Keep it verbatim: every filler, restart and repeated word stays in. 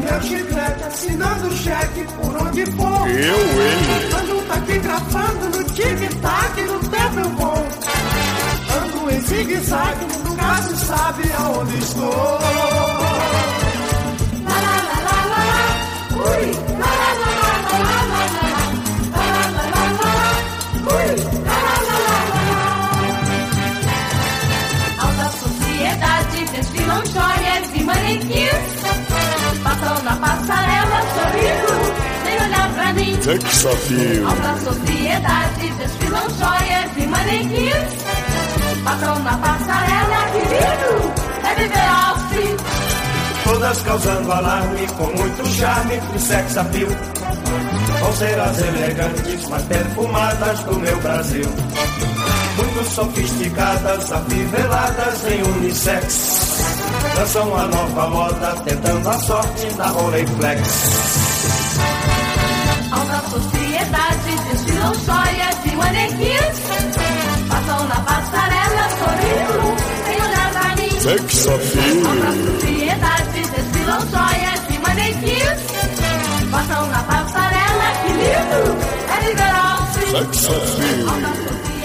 meu chiclete, assinando cheque por onde for. Eu, hein? Ando taquigrafando no tic-tac, no tempo eu vou. Ando em zigue-zague, nunca se sabe aonde estou. La la la la la, ui, la la la la la la la, la la la la, ui, la la la la la. Alta sociedade, desfilam joias e manequins, passam na passarela sorrindo, sem olhar pra mim. Sex appeal. Alta sociedade, desfilam joias e manequins, passam na passarela, querido, é viver assim. Todas causando alarme, com muito charme e sex appeal. Vão ser as elegantes, mais perfumadas do meu Brasil. Muito sofisticadas, afiveladas em unissex. Dançam a nova moda, tentando a sorte da Rolleiflex. Alta sociedade, desfilam joias e manequins, passam na passarela sorrindo, sem olhar pra mim. Sex appeal. Alta sociedade, desfilam joias e manequins, passam na passarela, que lindo, é viver assim. Sex appeal. Alta sociedade.